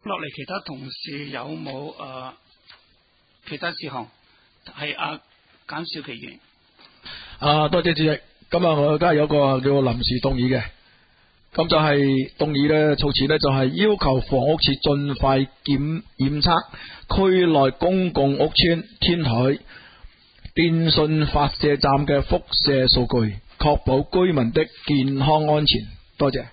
落嚟其他同事有冇其他事項？係簡少其議員。 多謝主席。今日我梗係有個叫臨時動議嘅，咁就係動議咧措辭咧就係要求房屋署盡快檢測區內公共屋邨天台電信發射站嘅輻射數據，確保居民的健康安全。多謝。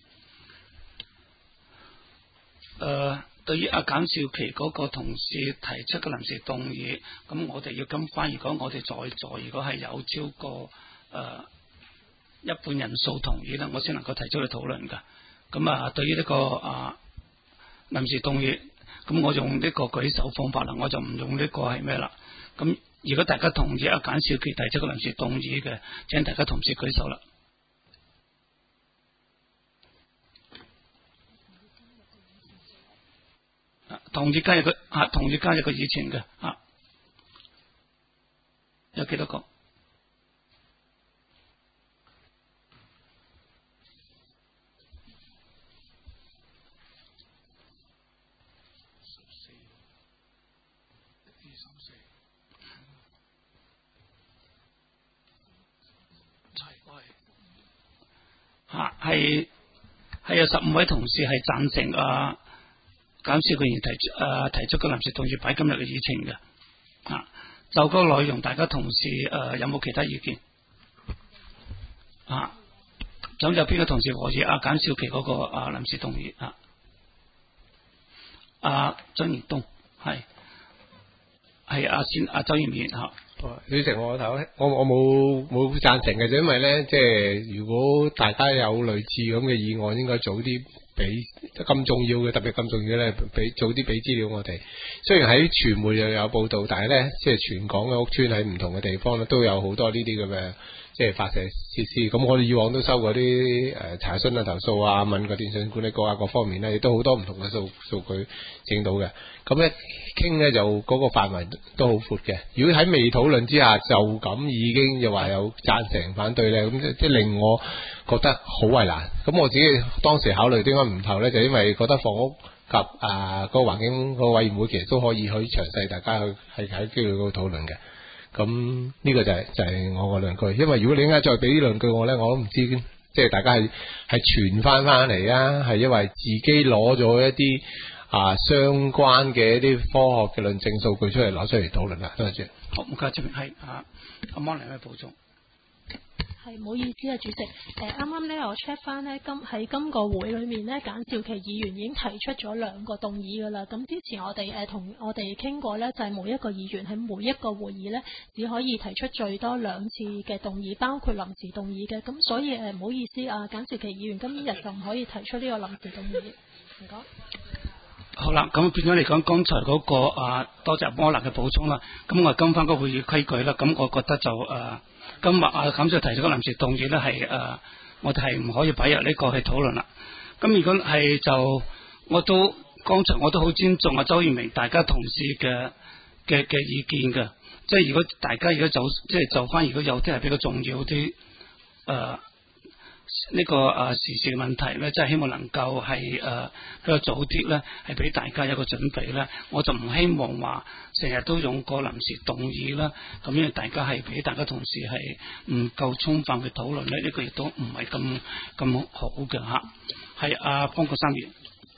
對於簡少琪嗰個同事提出嘅臨時動議，咁我哋要跟翻，如果我哋在座如果係有超過一半人數同意咧，我先能夠提出去討論㗎。咁對於呢個臨時動議，咁我用呢個舉手方法啦，我就唔用呢個係咩啦。咁如果大家同意簡少琪提出嘅臨時動議嘅，請大家同時舉手啦。同意加入個議程嘅有幾多個？係有15位同事係贊成簡少琪議員提出嘅臨時動議擺今日嘅議程嘅。就個內容，大家同事有冇其他意見？咁有邊個同事可以簡少琪嗰個臨時動議？張業東係周議員主席，我冇贊成嘅，因為咧，即係如果大家有類似咁嘅議案，應該早啲俾咁重要嘅，特別咁重要咧，早啲俾資料我哋。雖然喺傳媒又有報道，但係咧，即係全港嘅屋邨喺唔同嘅地方咧，都有好多呢啲咁嘅即係發射設施。咁我哋以往都收過啲查詢投訴問過電信管理局各方面咧，亦都好多唔同嘅數據整到嘅。咁咧傾咧就嗰個範圍都好闊嘅。如果喺未討論之下就咁已經又話有贊成反對咧，咁即係令我覺得好為難。咁我自己當時考慮點解唔投咧，就因為覺得房屋及個環境個委員會其實都可以詳細大家去係喺機會嗰度討論嘅。咁呢個就係我個論據。因為如果你應該再俾啲論據我咧，我都唔知即係大家係傳翻嚟啊，係因為自己攞咗一啲相關嘅一啲科學嘅論證數據攞出嚟討論啦。多謝。 好，唔該，係阿摩嚟補充。 係唔好意思啊，主席。啱啱咧我 check 翻咧，喺今個會裏面咧，簡少琪議員已經提出咗2個動議噶啦。咁之前我哋同我哋傾過咧，就係每一個議員喺每一個會議咧，只可以提出最多2次嘅動議，包括臨時動議嘅。咁所以唔好意思簡少琪議員今日就唔可以提出呢個臨時動議。唔該。 好啦，咁變咗嚟講，剛才嗰個多謝摩納嘅補充啦。咁我跟翻個會議規矩啦。咁我覺得就今日簡少提出個臨時動議咧，係我哋係唔可以擺入呢個去討論啦。咁如果係剛才我都好尊重周賢明大家同事嘅意見嘅。即係如果大家如果就翻，如果有啲係比較重要啲呢個時事嘅問題咧，即係希望能夠係比較早啲咧，係俾大家有個準備咧。我就唔希望話成日都用個臨時動議啦，咁樣大家係俾大家同事係唔夠充分嘅討論咧，呢個亦都唔係咁好嘅嚇。係方國珊議員。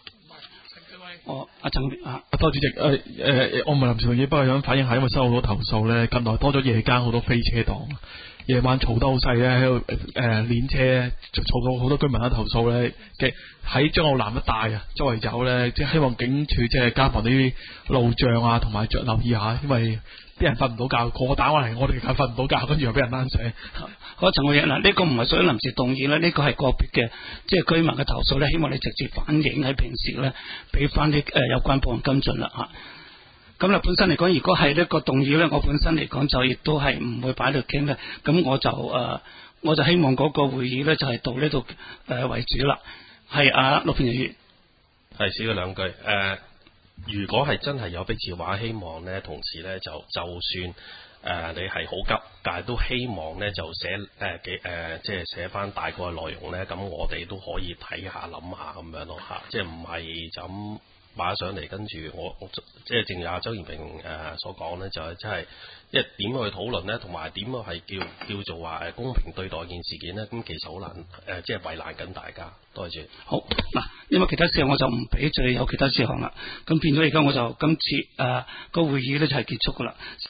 陳多主席，我唔係臨時動議，不過想反映下，因為收好多投訴咧，近來多咗夜間好多飛車黨，夜晚嘈得好細咧，喺度練車，嘈到好多居民喺投訴咧，喺將澳南一帶周圍走咧，即係希望警署即係加強啲路障同埋留意下，因為啲人瞓唔到覺，個個打過嚟，我哋瞓唔到覺，跟住又俾人攔死。 好，陳偉呢個唔係屬於臨時動議咧，呢個係個別嘅即係居民嘅投訴咧，希望你直接反映喺平時咧，俾翻啲有關部門跟進啦嚇。咁本身嚟講，如果係呢個動議咧，我本身嚟講就亦都係唔會擺喺度傾咧。咁我就希望嗰個會議咧就係到呢度為主啦。係陸平議員。 係少咗2句如果係真係有迫切話，希望咧同事咧就算你係好急，但係都希望咧就寫即係寫翻大概內容咧，咁我哋都可以睇下諗下咁樣咯嚇，即係唔係就咁擺上嚟，跟住我即係正如阿周延平所講咧，就係真係一點去討論咧，同埋點樣係叫做話公平對待件事件咧，咁其實好難即係為難緊大家。多謝。 好嗱，因為其他事項我就唔俾再有其他事項啦，咁變咗而家我就今次個會議咧就係結束噶啦。